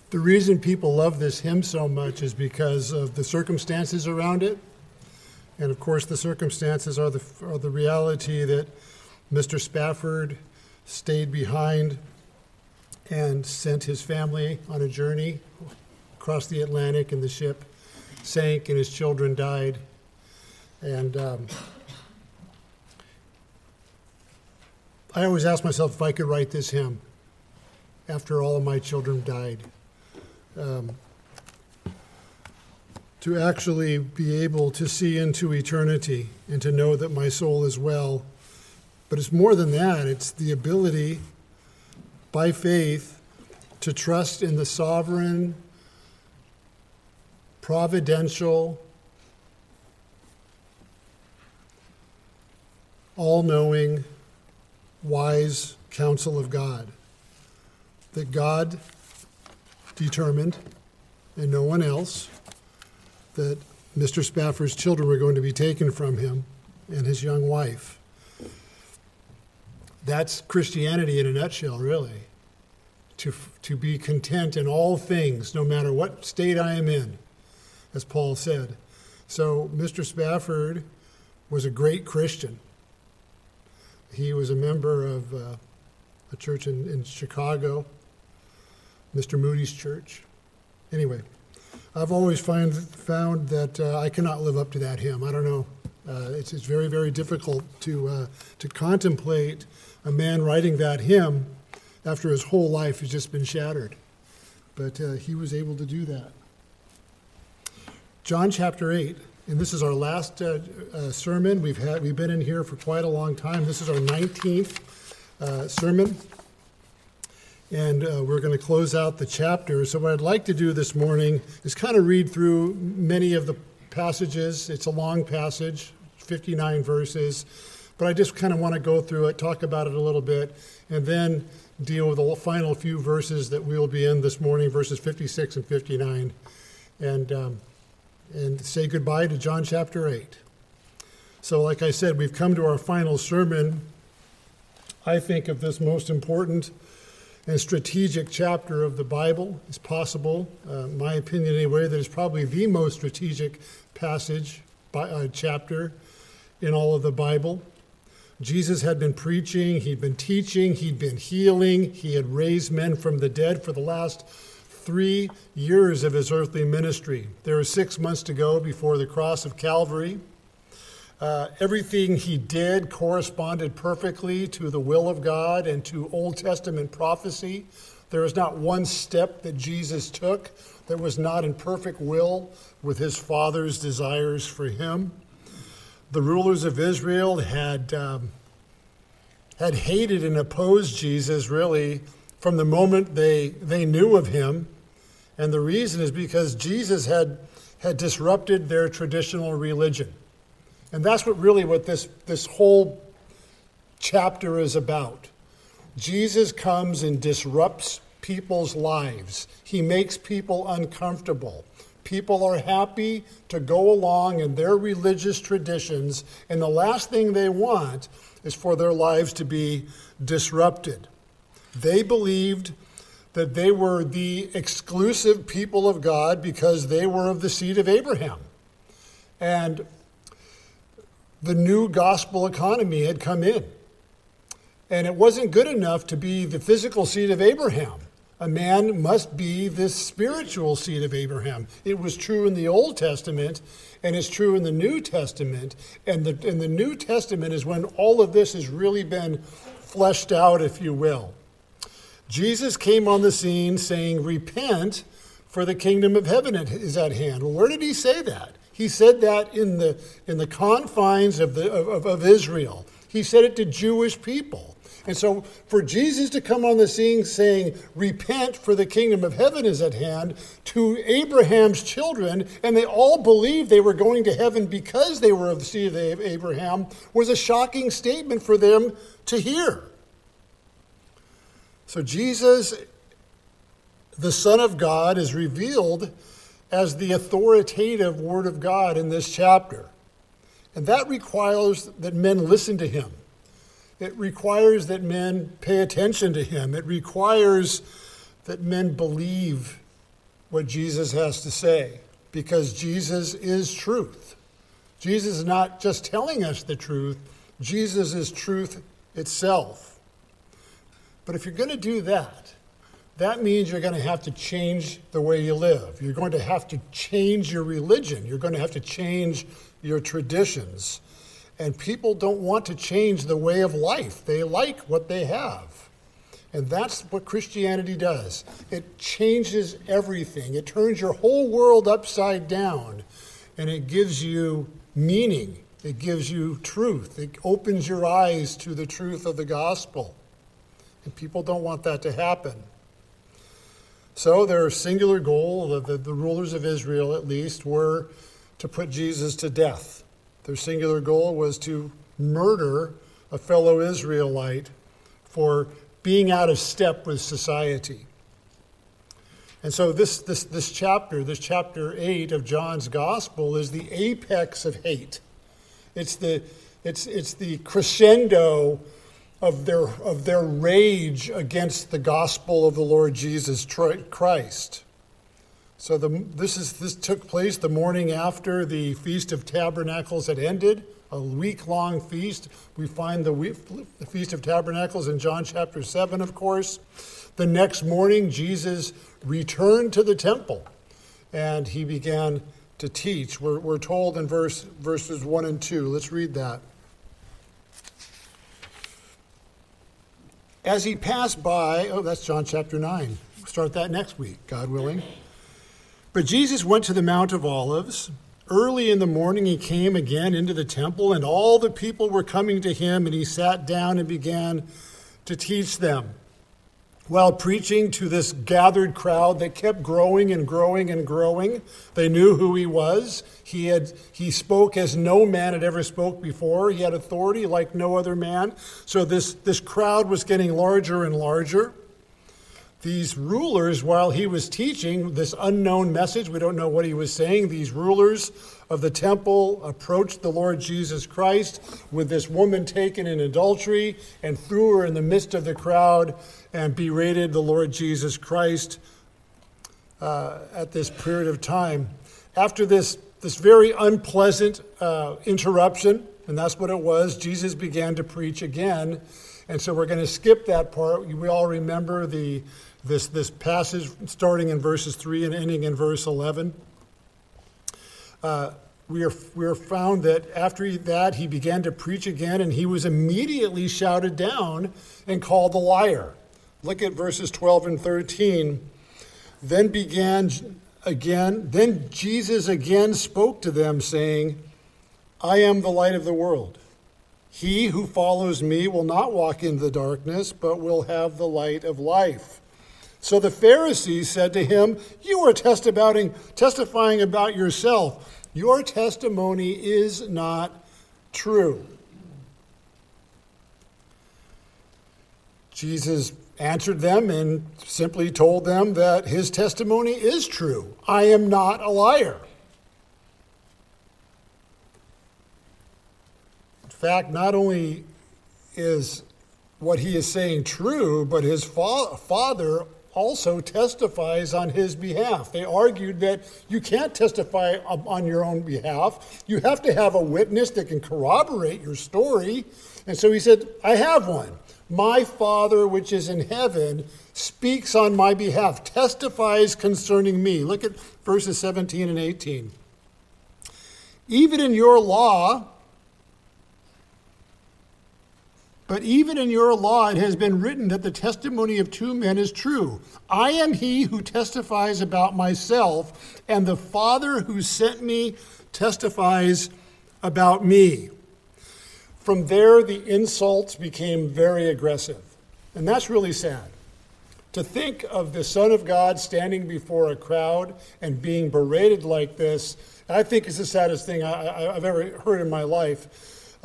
The reason people love this hymn so much is because of the circumstances around it. And of course, the circumstances are the reality that Mr. Spafford stayed behind and sent his family on a journey across the Atlantic, and the ship sank and his children died. And I always ask myself if I could write this hymn after all of my children died. To actually be able to see into eternity and to know that my soul is well. But it's more than that. It's the ability, by faith, to trust in the sovereign, providential, all-knowing, wise counsel of God. That God determined, and no one else, that Mr. Spafford's children were going to be taken from him and his young wife. That's Christianity in a nutshell, really. To be content in all things, no matter what state I am in, as Paul said. So Mr. Spafford was a great Christian. He was a member of a church in Chicago, Mr. Moody's church. Anyway, I've always found that I cannot live up to that hymn. I don't know. It's very, very difficult to contemplate a man writing that hymn after his whole life has just been shattered. But he was able to do that. John chapter 8, and this is our last sermon. We've been in here for quite a long time. This is our 19th sermon. And we're going to close out the chapter. So what I'd like to do this morning is kind of read through many of the passages. It's a long passage, 59 verses. But I just kind of want to go through it, talk about it a little bit, and then deal with the final few verses that we will be in this morning, verses 56 and 59, and say goodbye to John chapter 8. So like I said, we've come to our final sermon. I think of this most important and strategic chapter of the Bible as possible. My opinion anyway, that is probably the most strategic passage, chapter in all of the Bible. Jesus had been preaching, he'd been teaching, he'd been healing, he had raised men from the dead for the last 3 years of his earthly ministry. There were 6 months to go before the cross of Calvary. Everything he did corresponded perfectly to the will of God and to Old Testament prophecy. There is not one step that Jesus took that was not in perfect will with his Father's desires for him. The rulers of Israel had hated and opposed Jesus really from the moment they knew of him. And the reason is because Jesus had disrupted their traditional religion. And that's what this whole chapter is about. Jesus comes and disrupts people's lives. He makes people uncomfortable. People are happy to go along in their religious traditions, and the last thing they want is for their lives to be disrupted. They believed that they were the exclusive people of God because they were of the seed of Abraham. And the new gospel economy had come in. And it wasn't good enough to be the physical seed of Abraham. A man must be the spiritual seed of Abraham. It was true in the Old Testament, and it's true in the New Testament. And the New Testament is when all of this has really been fleshed out, if you will. Jesus came on the scene saying, "Repent, for the kingdom of heaven is at hand." Well, where did he say that? He said that in the confines of Israel. He said it to Jewish people. And so for Jesus to come on the scene saying, "Repent, for the kingdom of heaven is at hand," to Abraham's children, and they all believed they were going to heaven because they were of the seed of Abraham, was a shocking statement for them to hear. So Jesus, the Son of God, is revealed as the authoritative Word of God in this chapter. And that requires that men listen to him. It requires that men pay attention to him. It requires that men believe what Jesus has to say, because Jesus is truth. Jesus is not just telling us the truth. Jesus is truth itself. But if you're going to do that, that means you're going to have to change the way you live. You're going to have to change your religion. You're going to have to change your traditions. And people don't want to change the way of life. They like what they have. And that's what Christianity does. It changes everything. It turns your whole world upside down, and it gives you meaning. It gives you truth. It opens your eyes to the truth of the gospel. And people don't want that to happen. So their singular goal, the rulers of Israel at least, were to put Jesus to death. Their singular goal was to murder a fellow Israelite for being out of step with society. And so this chapter 8 of John's Gospel is the apex of hate. It's the crescendo of their rage against the gospel of the Lord Jesus Christ. So this took place the morning after the Feast of Tabernacles had ended, a week-long feast. We find the Feast of Tabernacles in John chapter 7, of course. The next morning, Jesus returned to the temple, and he began to teach. We're told in verses 1 and 2. Let's read that. As he passed by, that's John chapter 9. We'll start that next week, God willing. But Jesus went to the Mount of Olives. Early in the morning he came again into the temple, and all the people were coming to him, and he sat down and began to teach them. While preaching to this gathered crowd that kept growing and growing and growing, they knew who he was. He spoke as no man had ever spoke before. He had authority like no other man. So this crowd was getting larger and larger. These rulers, while he was teaching this unknown message, we don't know what he was saying, these rulers of the temple approached the Lord Jesus Christ with this woman taken in adultery and threw her in the midst of the crowd and berated the Lord Jesus Christ at this period of time. After this very unpleasant interruption, and that's what it was, Jesus began to preach again. And so we're going to skip that part. We all remember this passage starting in verses 3 and ending in verse 11. We are found that after that he began to preach again, and he was immediately shouted down and called a liar. Look at verses 12 and 13. Then Jesus again spoke to them, saying, I am the light of the world. He who follows me will not walk in the darkness, but will have the light of life. So the Pharisees said to him, you are testifying about yourself. Your testimony is not true. Jesus answered them and simply told them that his testimony is true. I am not a liar. In fact, not only is what he is saying true, but his Father also testifies on his behalf. They argued that you can't testify on your own behalf. You have to have a witness that can corroborate your story. And so he said, I have one. My Father, which is in heaven, speaks on my behalf, testifies concerning me. Look at verses 17 and 18. Even in your law, it has been written that the testimony of two men is true. I am he who testifies about myself, and the Father who sent me testifies about me. From there, the insults became very aggressive. And that's really sad. To think of the Son of God standing before a crowd and being berated like this, I think is the saddest thing I've ever heard in my life.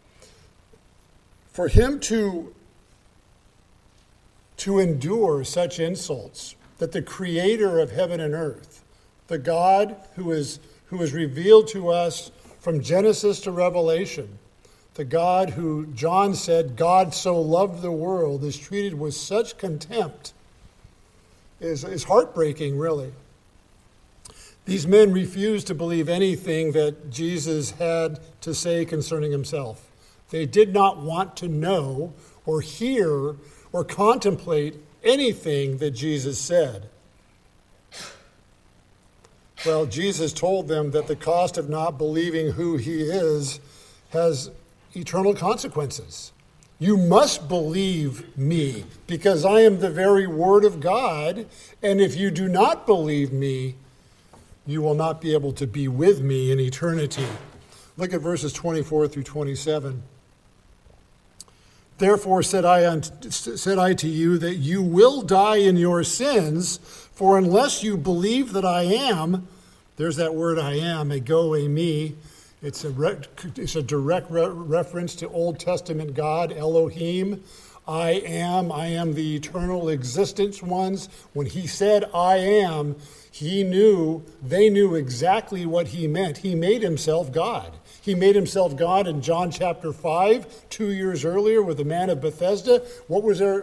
For him to endure such insults, that the creator of heaven and earth, the God who is revealed to us from Genesis to Revelation, the God who John said, God so loved the world, is treated with such contempt is heartbreaking, really. These men refused to believe anything that Jesus had to say concerning himself. They did not want to know or hear or contemplate anything that Jesus said. Well, Jesus told them that the cost of not believing who he is has eternal consequences. You must believe me, because I am the very word of God, and if you do not believe me, you will not be able to be with me in eternity. Look at verses 24 through 27. Therefore said I to you that you will die in your sins, for unless you believe that I am, there's that word I am, ego, eimi. It's a direct reference to Old Testament God, Elohim. I am the eternal existence ones. When he said I am, they knew exactly what he meant. He made himself God. He made himself God in John chapter 5, 2 years earlier with the man of Bethesda. What was their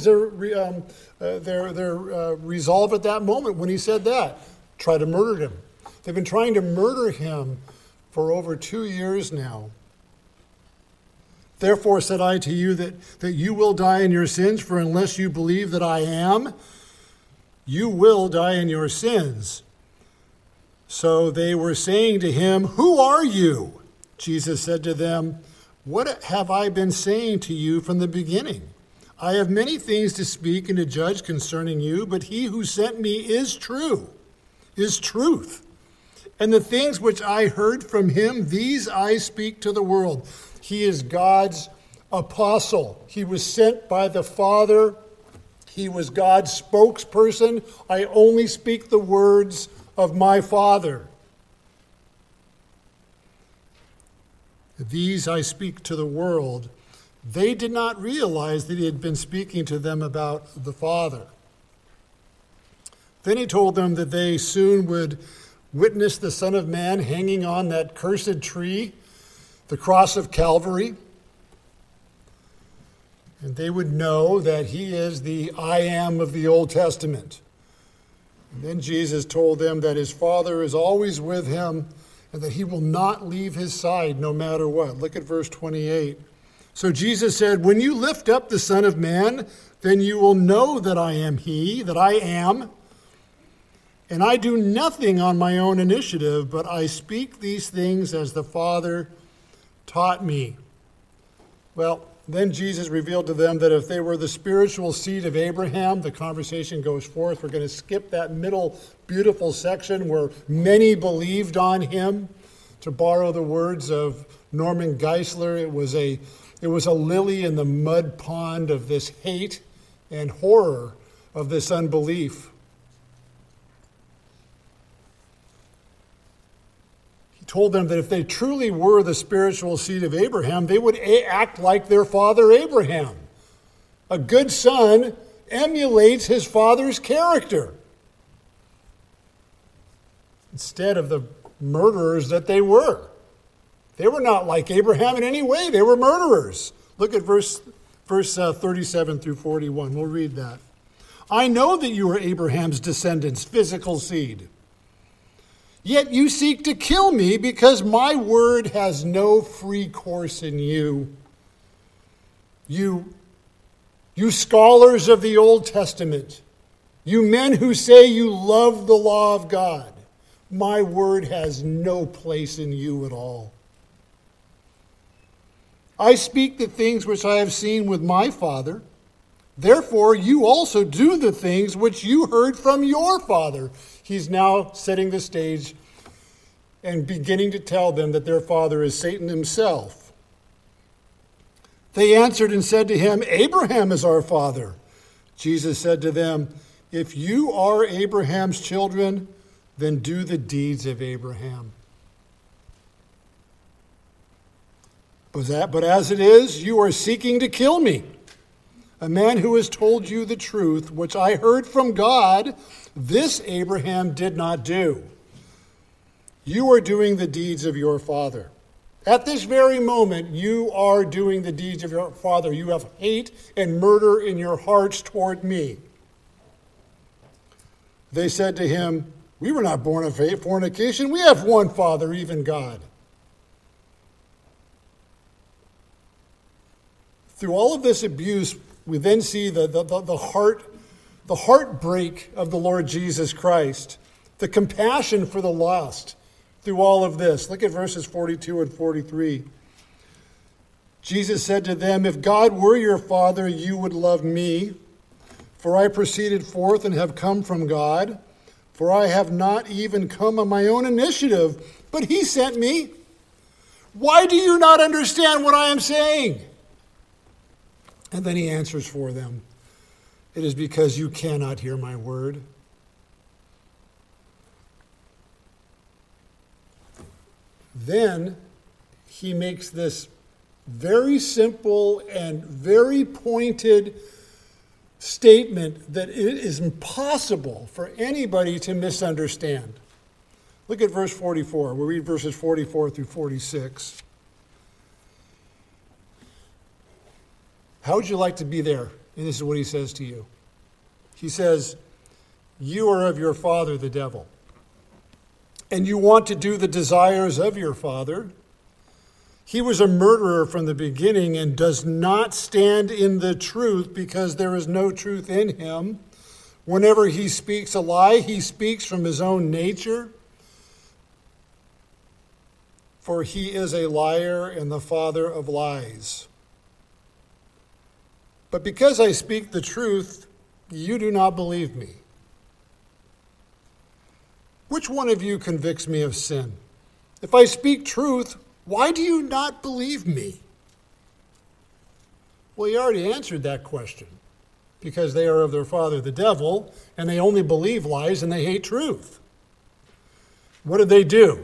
resolve at that moment when he said that? Try to murder him. They've been trying to murder him for over 2 years now. Therefore said I to you that you will die in your sins, for unless you believe that I am, you will die in your sins. So they were saying to him, who are you? Jesus said to them, what have I been saying to you from the beginning? I have many things to speak and to judge concerning you, but he who sent me is truth. And the things which I heard from him, these I speak to the world. He is God's apostle. He was sent by the Father. He was God's spokesperson. I only speak the words of my Father. These I speak to the world. They did not realize that he had been speaking to them about the Father. Then he told them that they soon would witness the Son of Man hanging on that cursed tree, the cross of Calvary. And they would know that he is the I am of the Old Testament. And then Jesus told them that his Father is always with him and that he will not leave his side no matter what. Look at verse 28. So Jesus said, when you lift up the Son of Man, then you will know that I am he, that I am. And I do nothing on my own initiative, but I speak these things as the Father taught me. Well, then Jesus revealed to them that if they were the spiritual seed of Abraham, the conversation goes forth. We're going to skip that middle beautiful section where many believed on him. To borrow the words of Norman Geisler, it was a lily in the mud pond of this hate and horror of this unbelief. Told them that if they truly were the spiritual seed of Abraham, they would act like their father Abraham. A good son emulates his father's character instead of the murderers that they were. They were not like Abraham in any way. They were murderers. Look at verse 37 through 41. We'll read that. I know that you are Abraham's descendants, physical seed. Yet you seek to kill me because my word has no free course in you. You scholars of the Old Testament, you men who say you love the law of God, my word has no place in you at all. I speak the things which I have seen with my Father. Therefore, you also do the things which you heard from your father. He's now setting the stage and beginning to tell them that their father is Satan himself. They answered and said to him, Abraham is our father. Jesus said to them, if you are Abraham's children, then do the deeds of Abraham. But as it is, you are seeking to kill me, a man who has told you the truth, which I heard from God. This Abraham did not do. You are doing the deeds of your father. At this very moment, you are doing the deeds of your father. You have hate and murder in your hearts toward me. They said to him, We were not born of fornication. We have one Father, even God. Through all of this abuse, we then see the heartbreak of the Lord Jesus Christ, the compassion for the lost through all of this. Look at verses 42 and 43. Jesus said to them, "If God were your Father, you would love me, for I proceeded forth and have come from God, for I have not even come on my own initiative, but he sent me. Why do you not understand what I am saying?" And then he answers for them, "It is because you cannot hear my word." Then he makes this very simple and very pointed statement that it is impossible for anybody to misunderstand. Look at verse 44. We'll read verses 44 through 46. How would you like to be there? And this is what he says to you. He says, "You are of your father, the devil, and you want to do the desires of your father. He was a murderer from the beginning and does not stand in the truth because there is no truth in him. Whenever he speaks a lie, he speaks from his own nature, for he is a liar and the father of lies. But because I speak the truth, you do not believe me. Which one of you convicts me of sin? If I speak truth, why do you not believe me?" Well, he already answered that question. Because they are of their father, the devil, and they only believe lies and they hate truth. What did they do?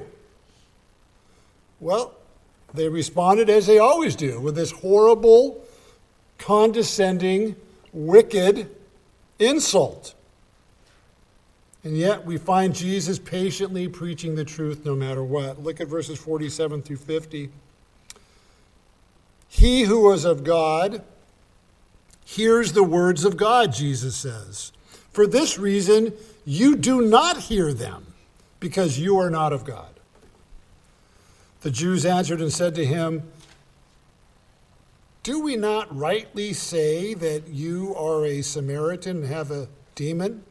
Well, they responded as they always do, with this horrible, condescending, wicked insult. And yet we find Jesus patiently preaching the truth no matter what. Look at verses 47 through 50. "He who is of God hears the words of God," Jesus says. "For this reason, you do not hear them, because you are not of God." The Jews answered and said to him, "Do we not rightly say that you are a Samaritan and have a demon?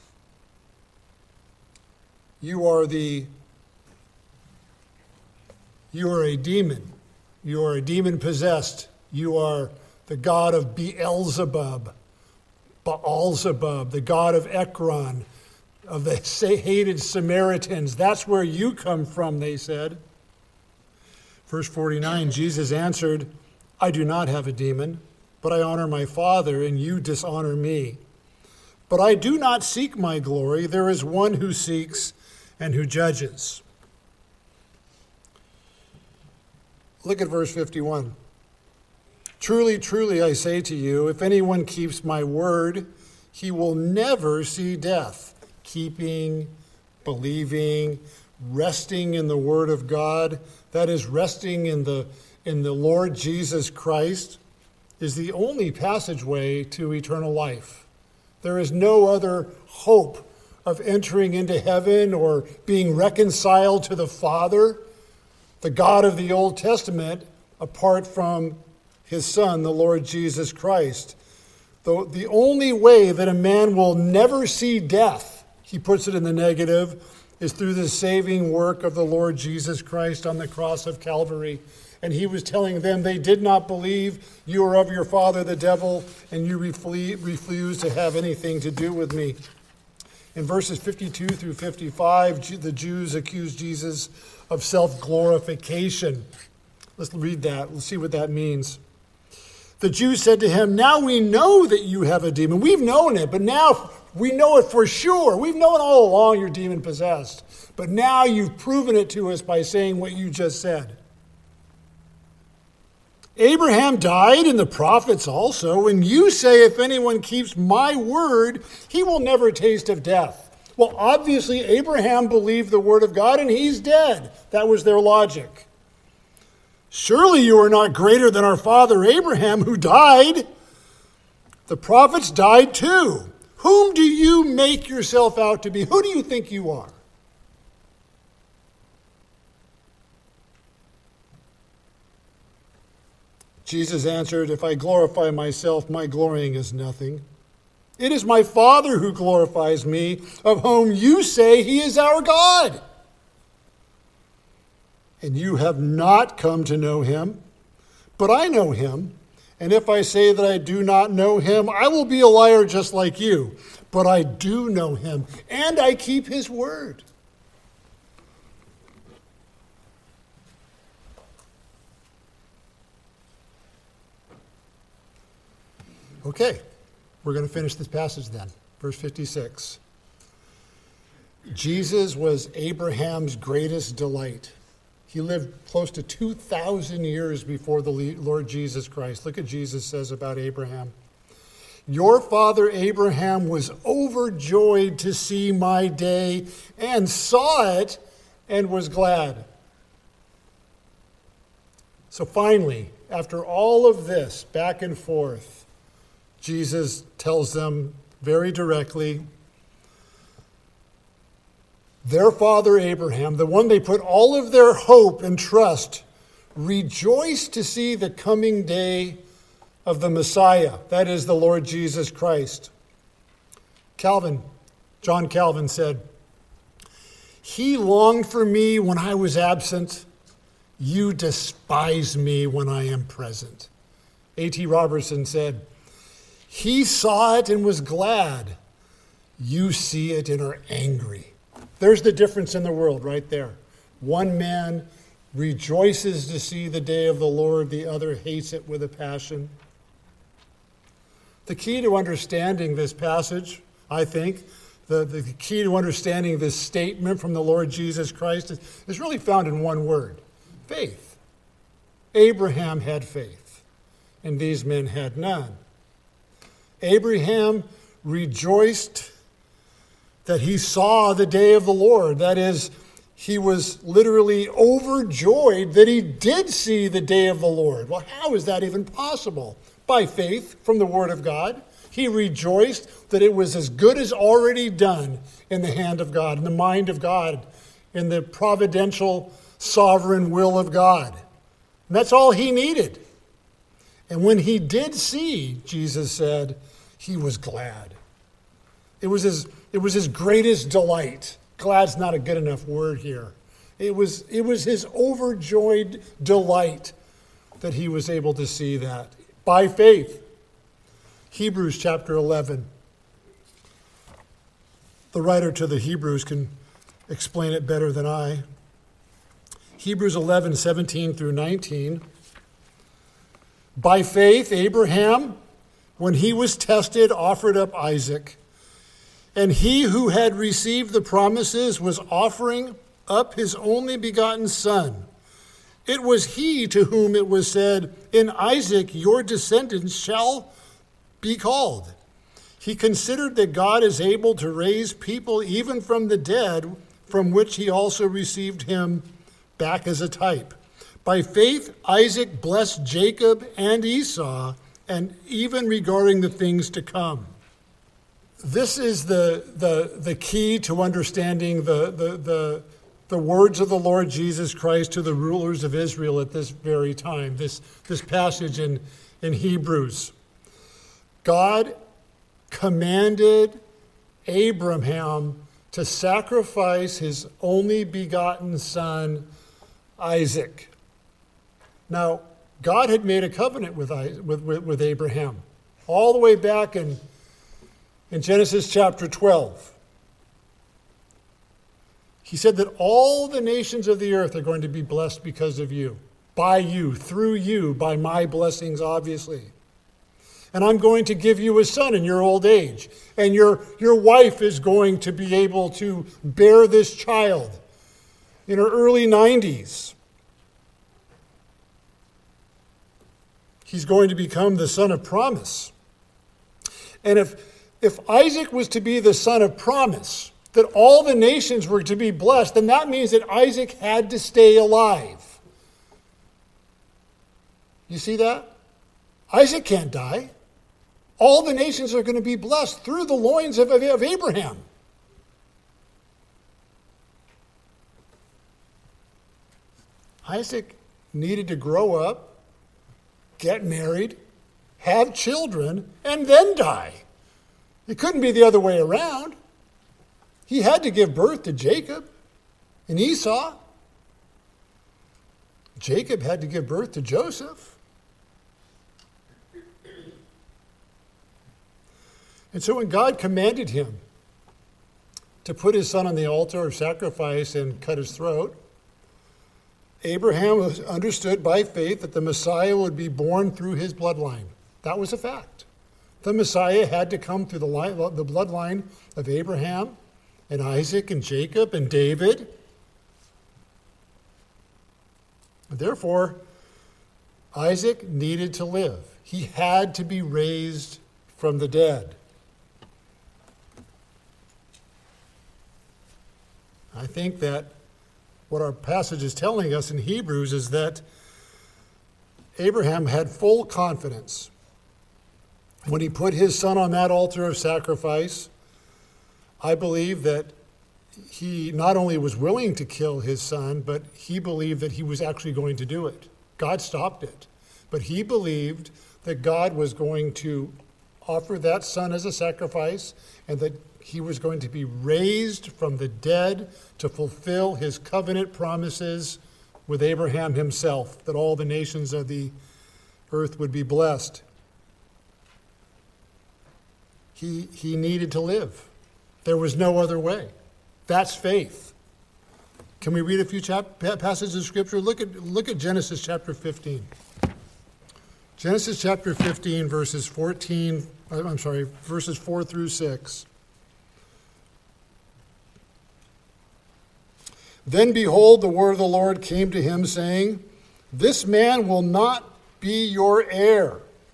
You are a demon. You are a demon possessed. You are the god of Beelzebub, the god of Ekron, of the hated Samaritans. That's where you come from," they said. Verse 49, Jesus answered, "I do not have a demon, but I honor my Father, and you dishonor me. But I do not seek my glory. There is one who seeks and who judges." Look at verse 51. "Truly, truly, I say to you, if anyone keeps my word, he will never see death." Keeping, believing, resting in the word of God, that is, resting in the Lord Jesus Christ, is the only passageway to eternal life. There is no other hope of entering into heaven or being reconciled to the Father, the God of the Old Testament, apart from his Son, the Lord Jesus Christ. The only way that a man will never see death, he puts it in the negative, is through the saving work of the Lord Jesus Christ on the cross of Calvary. And he was telling them they did not believe, "You are of your father, the devil, and you refuse to have anything to do with me." In verses 52 through 55, the Jews accused Jesus of self-glorification. Let's read that. Let's see what that means. The Jews said to him, "Now we know that you have a demon. We've known it, but now we know it for sure. We've known all along you're demon-possessed. But now you've proven it to us by saying what you just said. Abraham died and the prophets also, and you say if anyone keeps my word, he will never taste of death." Well, obviously, Abraham believed the word of God and he's dead. That was their logic. "Surely you are not greater than our father Abraham, who died. The prophets died too. Whom do you make yourself out to be? Who do you think you are? Jesus answered, if I glorify myself, my glorying is nothing. It is my Father who glorifies me, of whom you say he is our God. And you have not come to know him, but I know him. And if I say that I do not know him, I will be a liar just like you. But I do know him, and I keep his word. Okay, we're going to finish this passage then. Verse 56. Jesus was Abraham's greatest delight. He lived close to 2,000 years before the Lord Jesus Christ. Look at Jesus says about Abraham. Your father Abraham was overjoyed to see my day and saw it and was glad. So finally, after all of this back and forth, Jesus tells them very directly, their father Abraham, the one they put all of their hope and trust, rejoiced to see the coming day of the Messiah, that is the Lord Jesus Christ. John Calvin said, he longed for me when I was absent. You despise me when I am present. A.T. Robertson said, he saw it and was glad. You see it and are angry. There's the difference in the world right there. One man rejoices to see the day of the Lord. The other hates it with a passion. The key to understanding this passage, I think, the key to understanding this statement from the Lord Jesus Christ is really found in one word: faith. Abraham had faith, and these men had none. Abraham rejoiced that he saw the day of the Lord. That is, he was literally overjoyed that he did see the day of the Lord. Well, how is that even possible? By faith from the Word of God. He rejoiced that it was as good as already done in the hand of God, in the mind of God, in the providential, sovereign will of God. And that's all he needed. And when he did see, Jesus said, he was glad. It was his greatest delight. Glad's not a good enough word here. It was his overjoyed delight that he was able to see that by faith. Hebrews chapter 11. The writer to the Hebrews can explain it better than I. Hebrews 11, 17 through 19. By faith, Abraham, when he was tested, offered up Isaac. And he who had received the promises was offering up his only begotten son. It was he to whom it was said, in Isaac your descendants shall be called. He considered that God is able to raise people even from the dead, from which he also received him back as a type. By faith, Isaac blessed Jacob and Esau, and even regarding the things to come. This is the key to understanding the words of the Lord Jesus Christ to the rulers of Israel at this very time, this passage in Hebrews. God commanded Abraham to sacrifice his only begotten son, Isaac. Now, God had made a covenant with Abraham all the way back in Genesis chapter 12. He said that all the nations of the earth are going to be blessed because of you, by you, through you, by my blessings, obviously. And I'm going to give you a son in your old age. And your wife is going to be able to bear this child in her early 90s. He's going to become the son of promise. And if Isaac was to be the son of promise, that all the nations were to be blessed, then that means that Isaac had to stay alive. You see that? Isaac can't die. All the nations are going to be blessed through the loins of Abraham. Isaac needed to grow up, get married, have children, and then die. It couldn't be the other way around. He had to give birth to Jacob and Esau. Jacob had to give birth to Joseph. And so when God commanded him to put his son on the altar of sacrifice and cut his throat, Abraham understood by faith that the Messiah would be born through his bloodline. That was a fact. The Messiah had to come through the bloodline of Abraham and Isaac and Jacob and David. Therefore, Isaac needed to live. He had to be raised from the dead. I think that what our passage is telling us in Hebrews is that Abraham had full confidence when he put his son on that altar of sacrifice. I believe that he not only was willing to kill his son, but he believed that he was actually going to do it. God stopped it. But he believed that God was going to offer that son as a sacrifice and that he was going to be raised from the dead to fulfill his covenant promises with Abraham himself, that all the nations of the earth would be blessed. He needed to live. There was no other way. That's faith. Can we read a few passages of Scripture? Look at Genesis chapter 15. Genesis chapter 15, verses 4 through 6. Then behold, the word of the Lord came to him, saying, "This man will not be your heir,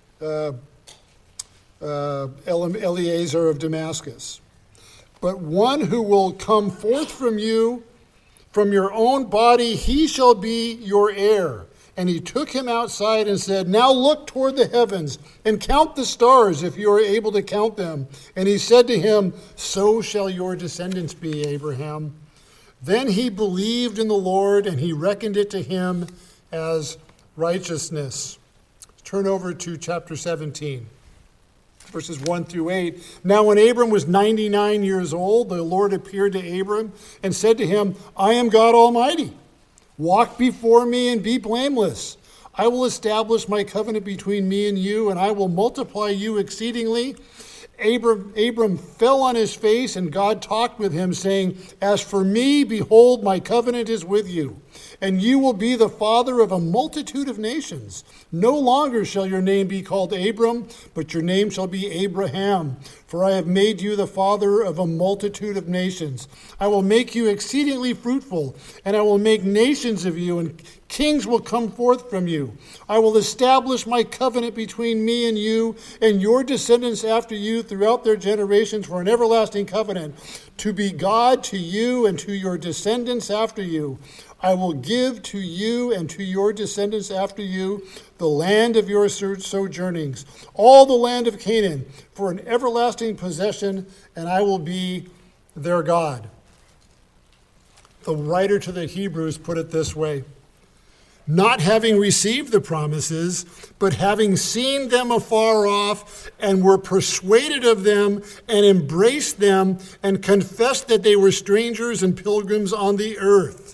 Eliezer of Damascus, but one who will come forth from you, from your own body, he shall be your heir." And he took him outside and said, "Now look toward the heavens and count the stars, if you are able to count them." And he said to him, "So shall your descendants be, Abraham." Then he believed in the Lord, and he reckoned it to him as righteousness. Turn over to chapter 17, verses 1 through 8. Now when Abram was 99 years old, the Lord appeared to Abram and said to him, "I am God Almighty. Walk before me and be blameless. I will establish my covenant between me and you, and I will multiply you exceedingly." Abram fell on his face, and God talked with him, saying, "As for me, behold, my covenant is with you, and you will be the father of a multitude of nations. No longer shall your name be called Abram, but your name shall be Abraham, for I have made you the father of a multitude of nations. I will make you exceedingly fruitful, and I will make nations of you, and kings will come forth from you. I will establish my covenant between me and you and your descendants after you throughout their generations for an everlasting covenant, to be God to you and to your descendants after you. I will give to you and to your descendants after you the land of your sojournings, all the land of Canaan, for an everlasting possession, and I will be their God." The writer to the Hebrews put it this way: "Not having received the promises, but having seen them afar off, and were persuaded of them, and embraced them, and confessed that they were strangers and pilgrims on the earth."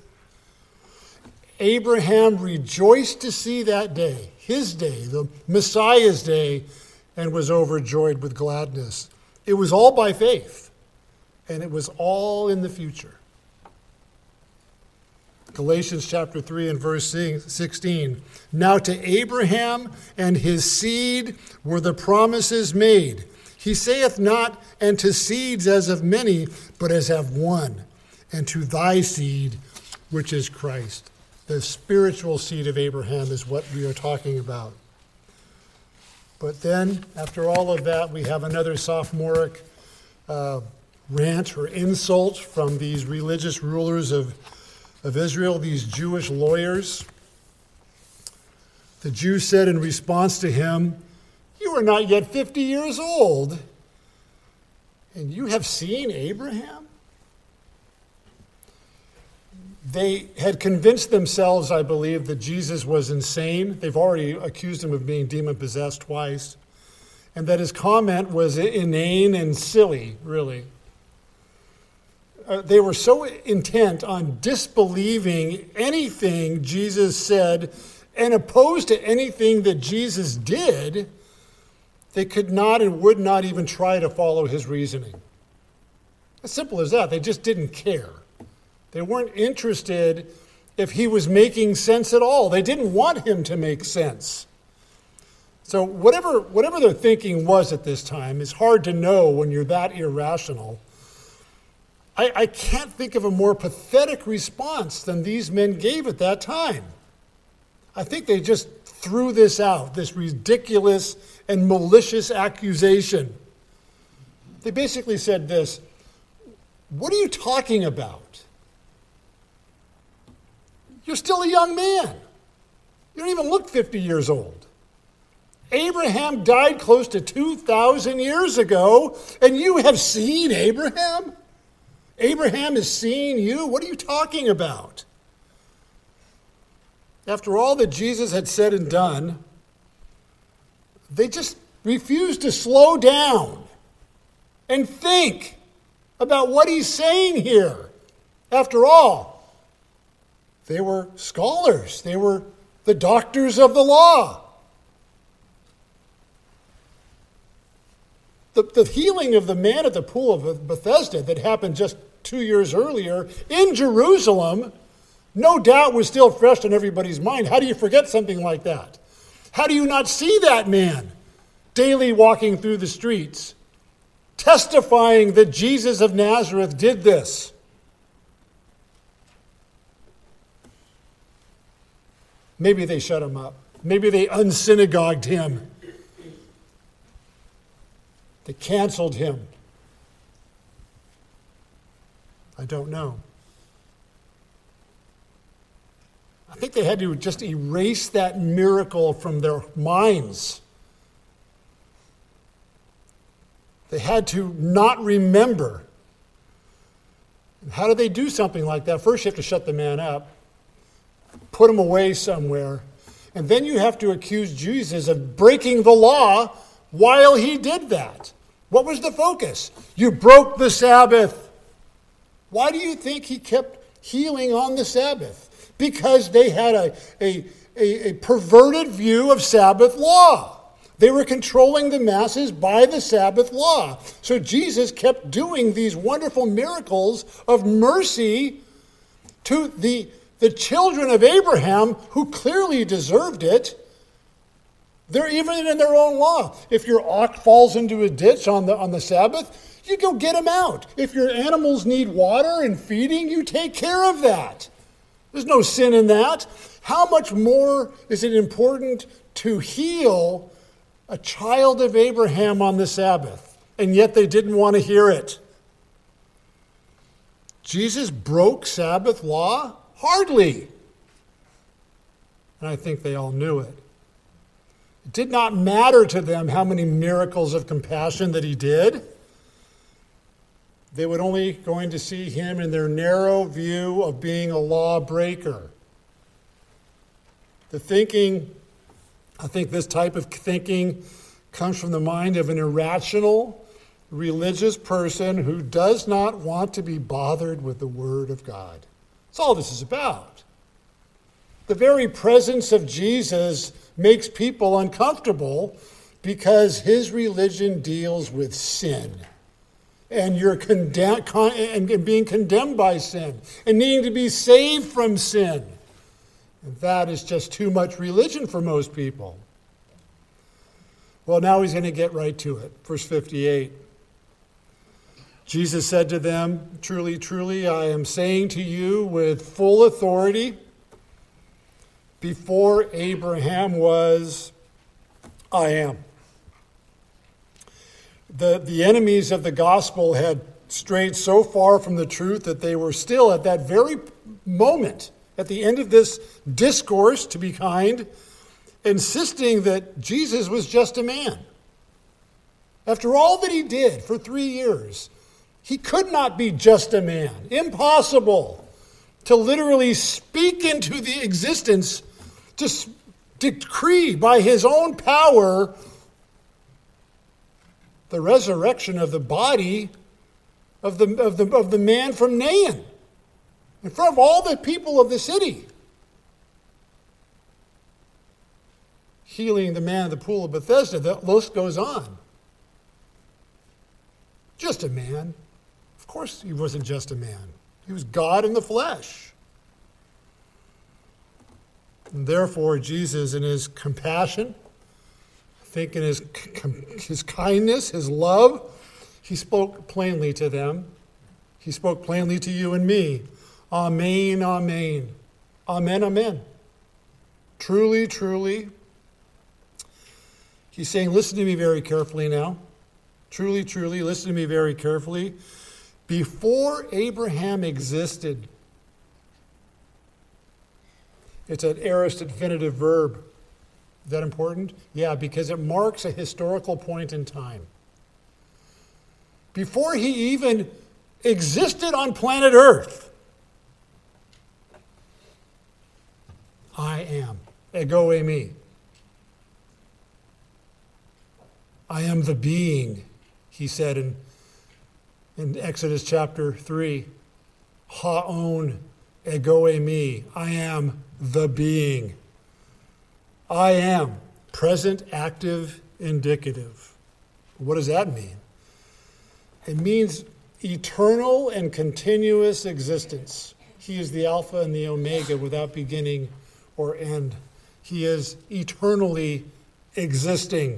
Abraham rejoiced to see that day, his day, the Messiah's day, and was overjoyed with gladness. It was all by faith, and it was all in the future. Galatians chapter 3 and verse 16. "Now to Abraham and his seed were the promises made. He saith not, and to seeds as of many, but as of one, and to thy seed, which is Christ." The spiritual seed of Abraham is what we are talking about. But then, after all of that, we have another sophomoric rant or insult from these religious rulers of Israel, these Jewish lawyers. The Jews said in response to him, "You You are not yet 50 years old, and you have seen Abraham? They had convinced themselves, I believe, that Jesus was insane. They've already accused him of being demon-possessed twice, and that his comment was inane and silly, really. They were so intent on disbelieving anything Jesus said and opposed to anything that Jesus did, they could not and would not even try to follow his reasoning. As simple as that. They just didn't care. They weren't interested if he was making sense at all. They didn't want him to make sense. So whatever their thinking was at this time is hard to know when you're that irrational. I can't think of a more pathetic response than these men gave at that time. I think they just threw this out, this ridiculous and malicious accusation. They basically said this: what are you talking about? You're still a young man. You don't even look 50 years old. Abraham died close to 2,000 years ago, and you have seen Abraham? Abraham has seen you? What are you talking about? After all that Jesus had said and done, they just refused to slow down and think about what he's saying here. After all, they were scholars. They were the doctors of the law. The healing of the man at the pool of Bethesda that happened just 2 years earlier in Jerusalem, no doubt was still fresh in everybody's mind. How do you forget something like that? How do you not see that man daily walking through the streets, testifying that Jesus of Nazareth did this? Maybe they shut him up. Maybe they unsynagogued him. They canceled him. I don't know. I think they had to just erase that miracle from their minds. They had to not remember. How do they do something like that? First, you have to shut the man up, put him away somewhere, and then you have to accuse Jesus of breaking the law while he did that. What was the focus? You broke the Sabbath. Why do you think he kept healing on the Sabbath? Because they had a perverted view of Sabbath law. They were controlling the masses by the Sabbath law. So Jesus kept doing these wonderful miracles of mercy to the children of Abraham who clearly deserved it. They're even in their own law. If your ox falls into a ditch on the Sabbath, you go get him out. If your animals need water and feeding, you take care of that. There's no sin in that. How much more is it important to heal a child of Abraham on the Sabbath? And yet they didn't want to hear it. Jesus broke Sabbath law? Hardly. And I think they all knew it. It did not matter to them how many miracles of compassion that he did. They were only going to see him in their narrow view of being a lawbreaker. I think this type of thinking comes from the mind of an irrational, religious person who does not want to be bothered with the Word of God. That's all this is about. The very presence of Jesus makes people uncomfortable because his religion deals with sin. And you're and being condemned by sin and needing to be saved from sin. And that is just too much religion for most people. Well, now he's going to get right to it. Verse 58. Jesus said to them, "Truly, truly, I am saying to you with full authority, before Abraham was, I am." The enemies of the gospel had strayed so far from the truth that they were still at that very moment, at the end of this discourse, to be kind, insisting that Jesus was just a man. After all that he did for 3 years, he could not be just a man. Impossible to literally speak into the existence, to decree by his own power the resurrection of the body of the man from Nain in front of all the people of the city. Healing the man of the pool of Bethesda, the list goes on. Just a man. Of course he wasn't just a man. He was God in the flesh. And therefore, Jesus, in his compassion, I think in his kindness, his love, he spoke plainly to them. He spoke plainly to you and me. Amen, amen. Amen, amen. Truly, truly. He's saying, listen to me very carefully now. Truly, truly, listen to me very carefully. Before Abraham existed, it's an aorist infinitive verb. Is that important? Yeah, because it marks a historical point in time. Before he even existed on planet Earth, I am. Ego eimi. I am the being, he said in Exodus chapter 3. Ha'on ego eimi. I am the being. I am. Present, active, indicative. What does that mean? It means eternal and continuous existence. He is the Alpha and the Omega without beginning or end. He is eternally existing.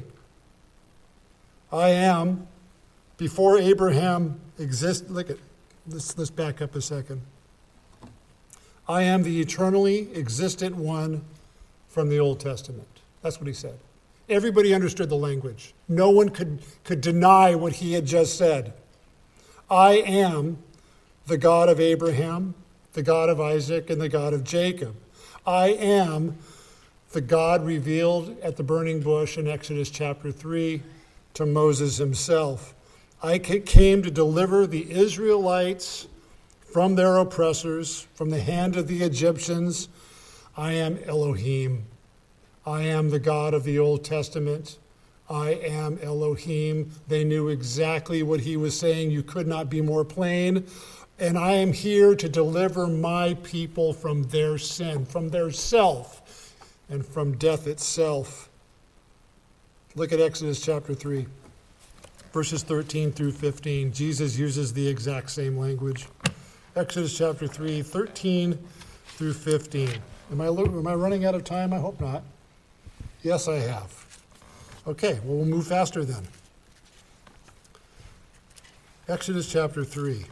I am, before Abraham existed. Look at this. Let's back up a second. I am the eternally existent one from the Old Testament. That's what he said. Everybody understood the language. No one could deny what he had just said. I am the God of Abraham, the God of Isaac, and the God of Jacob. I am the God revealed at the burning bush in Exodus chapter 3 to Moses himself. I came to deliver the Israelites from their oppressors, from the hand of the Egyptians. I am Elohim. I am the God of the Old Testament. I am Elohim. They knew exactly what he was saying. You could not be more plain. And I am here to deliver my people from their sin, from their self, and from death itself. Look at Exodus chapter 3, verses 13 through 15. Jesus uses the exact same language. Exodus chapter 3, 13 through 15. Am I running out of time? I hope not. Yes, I have. Okay, well, we'll move faster then. Exodus chapter 3.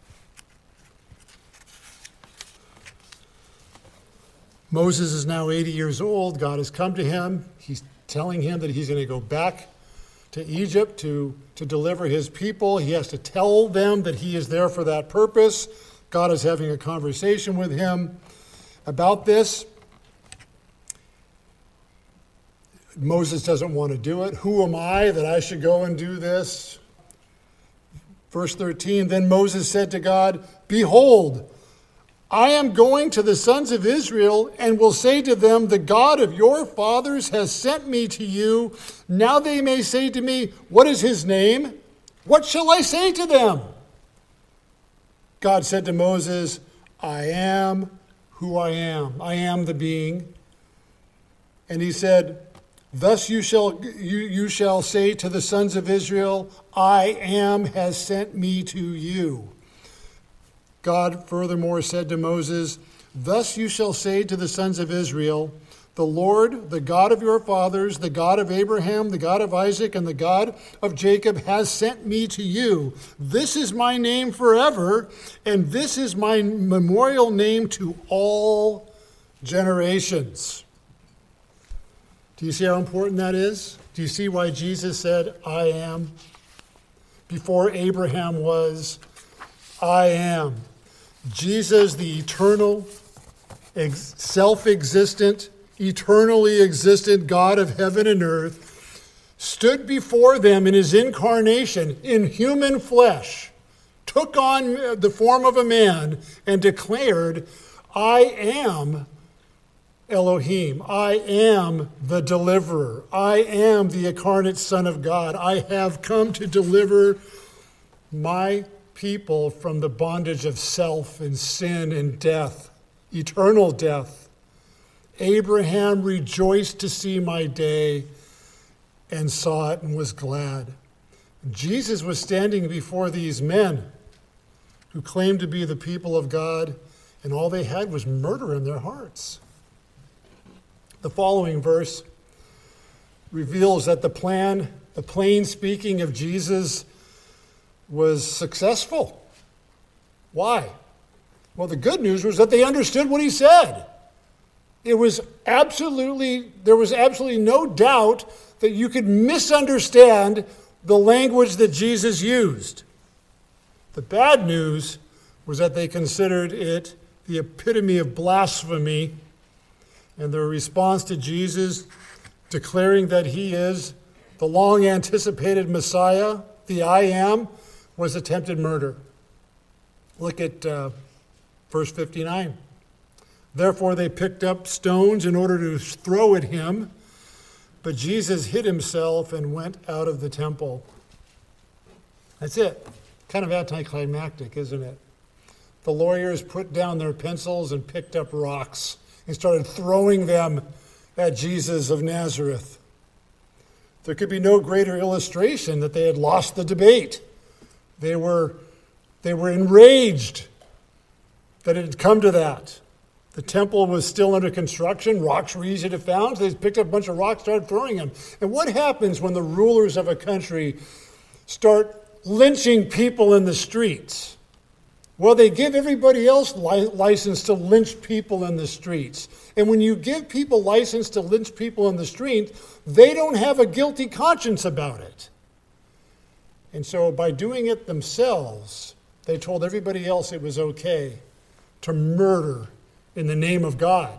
Moses is now 80 years old. God has come to him. He's telling him that he's going to go back to Egypt to deliver his people. He has to tell them that he is there for that purpose. God is having a conversation with him about this. Moses doesn't want to do it. Who am I that I should go and do this? Verse 13, then Moses said to God, behold, I am going to the sons of Israel and will say to them, the God of your fathers has sent me to you. Now they may say to me, what is his name? What shall I say to them? God said to Moses, I am who I am. I am the being. And he said, thus you shall say to the sons of Israel, I am has sent me to you. God furthermore said to Moses, thus you shall say to the sons of Israel, the Lord, the God of your fathers, the God of Abraham, the God of Isaac, and the God of Jacob has sent me to you. This is my name forever, and this is my memorial name to all generations. Do you see how important that is? Do you see why Jesus said, I am? Before Abraham was, I am. Jesus, the eternal, self-existent, eternally existent God of heaven and earth, stood before them in his incarnation in human flesh, took on the form of a man, and declared, I am Elohim. I am the deliverer. I am the incarnate Son of God. I have come to deliver my people from the bondage of self and sin and death, eternal death. Abraham rejoiced to see my day and saw it and was glad. Jesus was standing before these men who claimed to be the people of God, and all they had was murder in their hearts. The following verse reveals that the plain speaking of Jesus was successful. Why? Well, the good news was that they understood what he said. There was absolutely no doubt that you could misunderstand the language that Jesus used. The bad news was that they considered it the epitome of blasphemy, and their response to Jesus declaring that he is the long-anticipated Messiah, the I Am, was attempted murder. Look at verse 59. Therefore they picked up stones in order to throw at him, but Jesus hid himself and went out of the temple. That's it. Kind of anticlimactic, isn't it? The lawyers put down their pencils and picked up rocks and started throwing them at Jesus of Nazareth. There could be no greater illustration that they had lost the debate. They were enraged that it had come to that. The temple was still under construction. Rocks were easy to find. They picked up a bunch of rocks, started throwing them. And what happens when the rulers of a country start lynching people in the streets? Well, they give everybody else license to lynch people in the streets. And when you give people license to lynch people in the street, they don't have a guilty conscience about it. And so by doing it themselves, they told everybody else it was okay to murder in the name of God.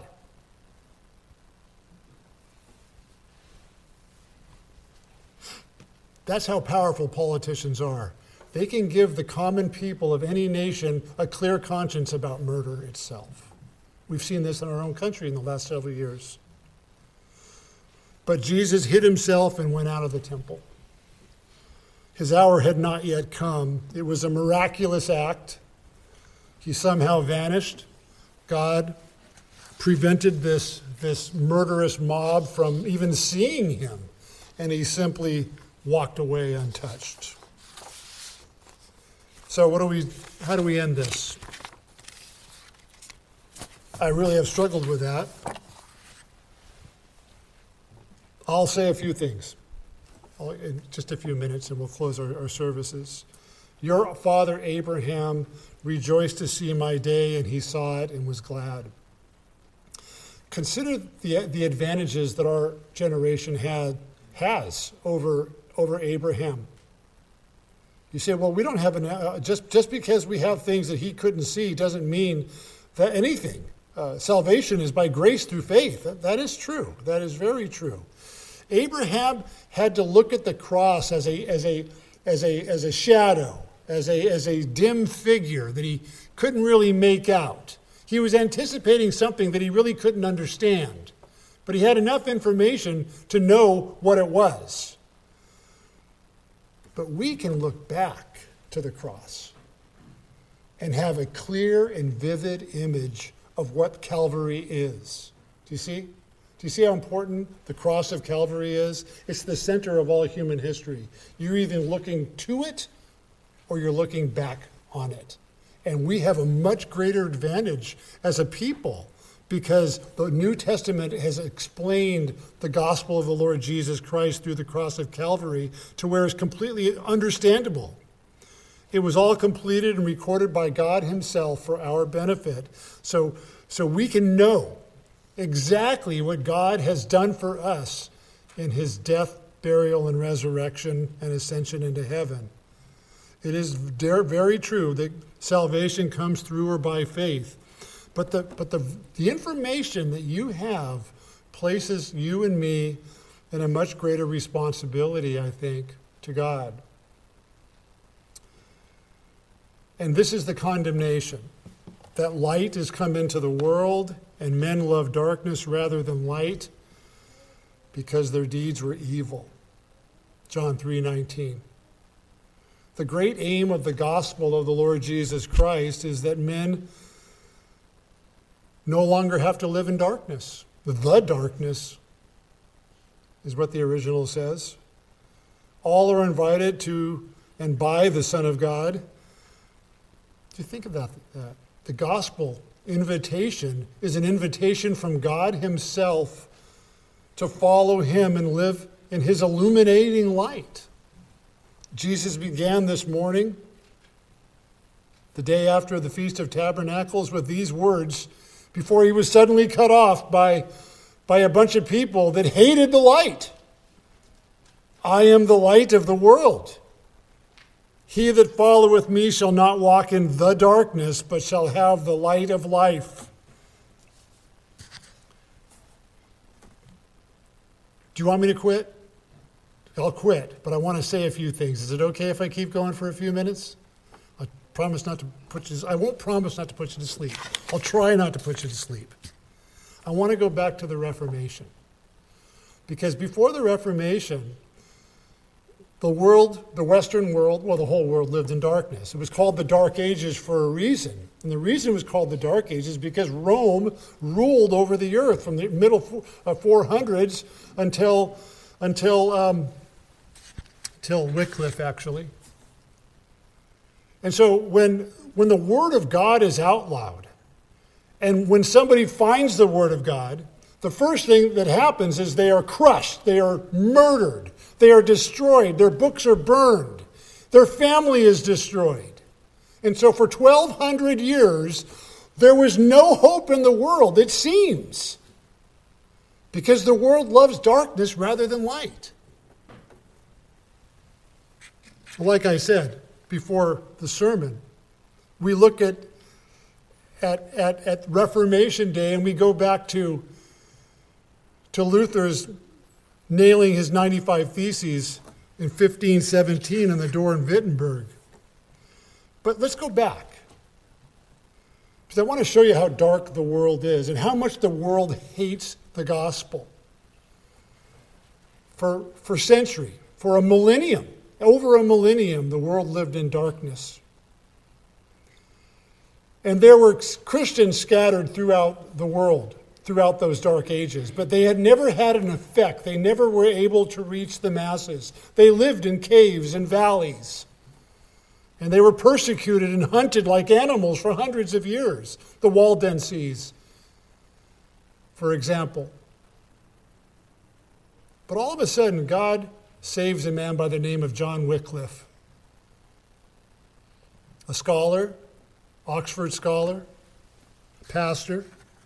That's how powerful politicians are. They can give the common people of any nation a clear conscience about murder itself. We've seen this in our own country in the last several years. But Jesus hid himself and went out of the temple. His hour had not yet come. It was a miraculous act. He somehow vanished. God prevented this murderous mob from even seeing him, and he simply walked away untouched. So how do we end this? I really have struggled with that. I'll say a few things in just a few minutes, and we'll close our services. Your father Abraham rejoiced to see my day, and he saw it and was glad. Consider the advantages that our generation has over Abraham. You say, well, we don't have just because we have things that he couldn't see doesn't mean that anything. Salvation is by grace through faith. That is true. That is very true. Abraham had to look at the cross as a shadow, as a dim figure that he couldn't really make out. He was anticipating something that he really couldn't understand, but he had enough information to know what it was. But we can look back to the cross and have a clear and vivid image of what Calvary is. Do you see? Do you see how important the cross of Calvary is? It's the center of all human history. You're either looking to it or you're looking back on it. And we have a much greater advantage as a people because the New Testament has explained the gospel of the Lord Jesus Christ through the cross of Calvary to where it's completely understandable. It was all completed and recorded by God himself for our benefit. So we can know exactly what God has done for us in his death, burial, and resurrection and ascension into heaven. It is very true that salvation comes through or by faith. But the information that you have places you and me and a much greater responsibility, I think, to God. And this is the condemnation, that light has come into the world, and men love darkness rather than light because their deeds were evil. John 3:19. The great aim of the gospel of the Lord Jesus Christ is that men no longer have to live in darkness. The darkness is what the original says. All are invited to and by the Son of God. Do you think about that? The gospel invitation is an invitation from God himself to follow him and live in his illuminating light. Jesus began this morning, the day after the Feast of Tabernacles, with these words before he was suddenly cut off by a bunch of people that hated the light. I am the light of the world. He that followeth me shall not walk in the darkness, but shall have the light of life. Do you want me to quit? I'll quit, but I want to say a few things. Is it okay if I keep going for a few minutes? I promise not to put you. I won't promise not to put you to sleep. I'll try not to put you to sleep. I want to go back to the Reformation, because before the Reformation, the world, the Western world, well, the whole world lived in darkness. It was called the Dark Ages for a reason. And the reason it was called the Dark Ages is because Rome ruled over the earth from the middle 400s until Wycliffe, actually. And so when the Word of God is out loud, and when somebody finds the Word of God, the first thing that happens is they are crushed, they are murdered, they are destroyed, their books are burned, their family is destroyed. And so for 1,200 years, there was no hope in the world, it seems, because the world loves darkness rather than light. Like I said before the sermon, we look at Reformation Day and we go back to Luther's nailing his 95 Theses in 1517 on the door in Wittenberg. But let's go back, because I want to show you how dark the world is and how much the world hates the gospel. For century, for a millennium, over a millennium, the world lived in darkness. And there were Christians scattered throughout the world, throughout those dark ages, but they had never had an effect. They never were able to reach the masses. They lived in caves and valleys, and they were persecuted and hunted like animals for hundreds of years. The Waldenses, for example. But all of a sudden, God saves a man by the name of John Wycliffe, a scholar, Oxford scholar, pastor.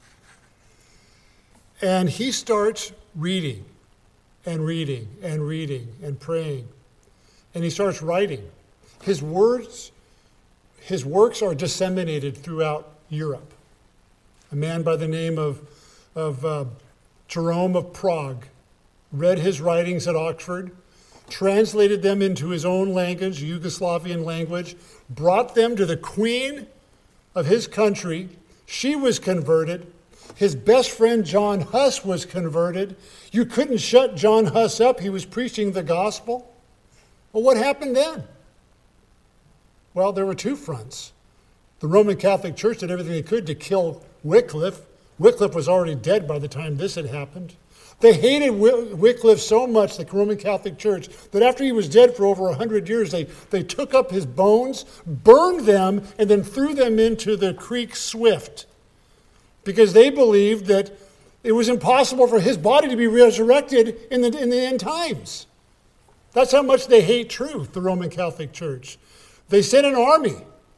And he starts reading and reading and reading and praying. And he starts writing. His works are disseminated throughout Europe. A man by the name of Jerome of Prague read his writings at Oxford, translated them into his own language, Yugoslavian language, brought them to the queen of his country. She was converted. His best friend John Huss was converted. You couldn't shut John Huss up. He was preaching the gospel. Well, what happened then? Well, there were two fronts. The Roman Catholic Church did everything they could to kill Wycliffe. Wycliffe was already dead by the time this had happened. They hated Wycliffe so much, the Roman Catholic Church, that after he was dead for over 100 years, they took up his bones, burned them, and then threw them into the Creek Swift, because they believed that it was impossible for his body to be resurrected in the end times. That's how much they hate truth, the Roman Catholic Church. They sent an army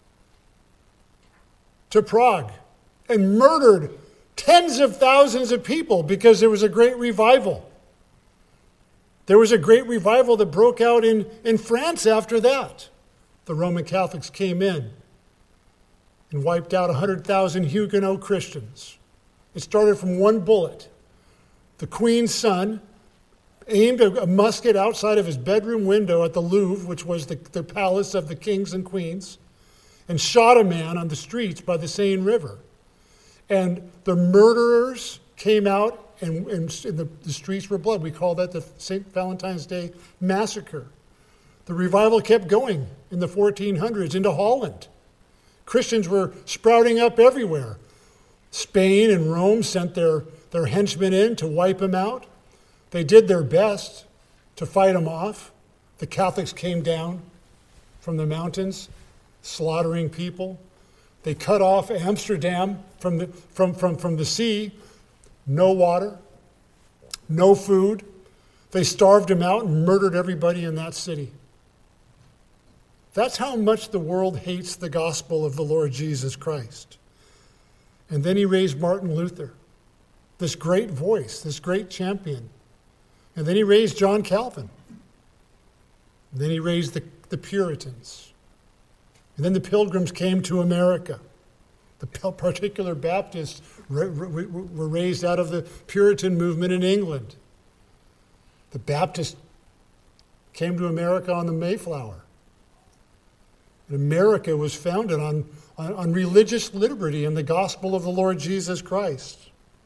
to Prague and murdered tens of thousands of people because there was a great revival. There was a great revival that broke out in France after that. The Roman Catholics came in and wiped out 100,000 Huguenot Christians. It started from one bullet. The Queen's son aimed a musket outside of his bedroom window at the Louvre, which was the palace of the kings and queens, and shot a man on the streets by the Seine River. And the murderers came out, and the streets were blood. We call that the St. Valentine's Day Massacre. The revival kept going in the 1400s into Holland. Christians were sprouting up everywhere. Spain and Rome sent their henchmen in to wipe them out. They did their best to fight them off. The Catholics came down from the mountains, slaughtering people. They cut off Amsterdam from the sea. No water, no food. They starved them out and murdered everybody in that city. That's how much the world hates the gospel of the Lord Jesus Christ. And then he raised Martin Luther, this great voice, this great champion. And then he raised John Calvin. And then he raised the Puritans. And then the Pilgrims came to America. The particular Baptists were raised out of the Puritan movement in England. The Baptists came to America on the Mayflower. And America was founded on religious liberty and the gospel of the Lord Jesus Christ.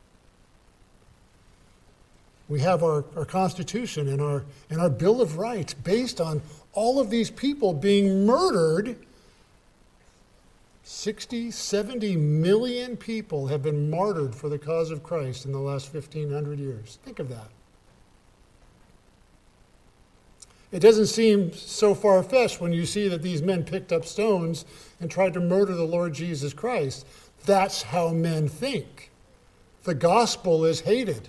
We have our Constitution and our Bill of Rights based on all of these people being murdered. 60, 70 million people have been martyred for the cause of Christ in the last 1,500 years. Think of that. It doesn't seem so far-fetched when you see that these men picked up stones and tried to murder the Lord Jesus Christ. That's how men think. The gospel is hated.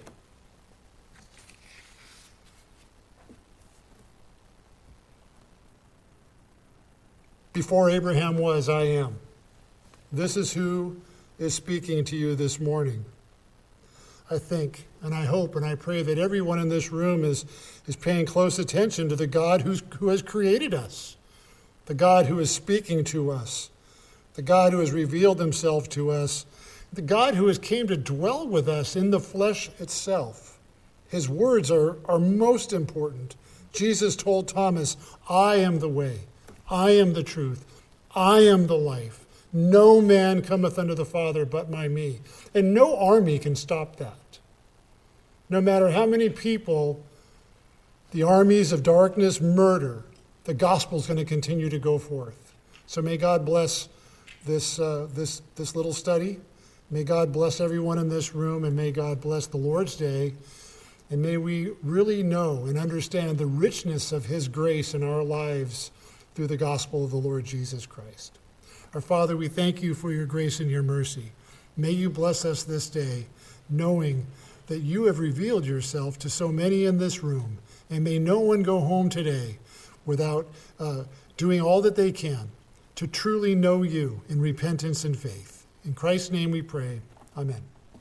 Before Abraham was, I am. This is who is speaking to you this morning. I think, and I hope, and I pray that everyone in this room is paying close attention to the God who has created us, the God who is speaking to us, the God who has revealed himself to us, the God who has came to dwell with us in the flesh itself. His words are most important. Jesus told Thomas, I am the way, I am the truth, I am the life. No man cometh unto the Father but by me. And no army can stop that. No matter how many people the armies of darkness murder, the gospel is going to continue to go forth. So may God bless this little study. May God bless everyone in this room, and may God bless the Lord's Day. And may we really know and understand the richness of his grace in our lives through the gospel of the Lord Jesus Christ. Our Father, we thank you for your grace and your mercy. May you bless us this day, knowing that you have revealed yourself to so many in this room. And may no one go home today without doing all that they can to truly know you in repentance and faith. In Christ's name we pray. Amen.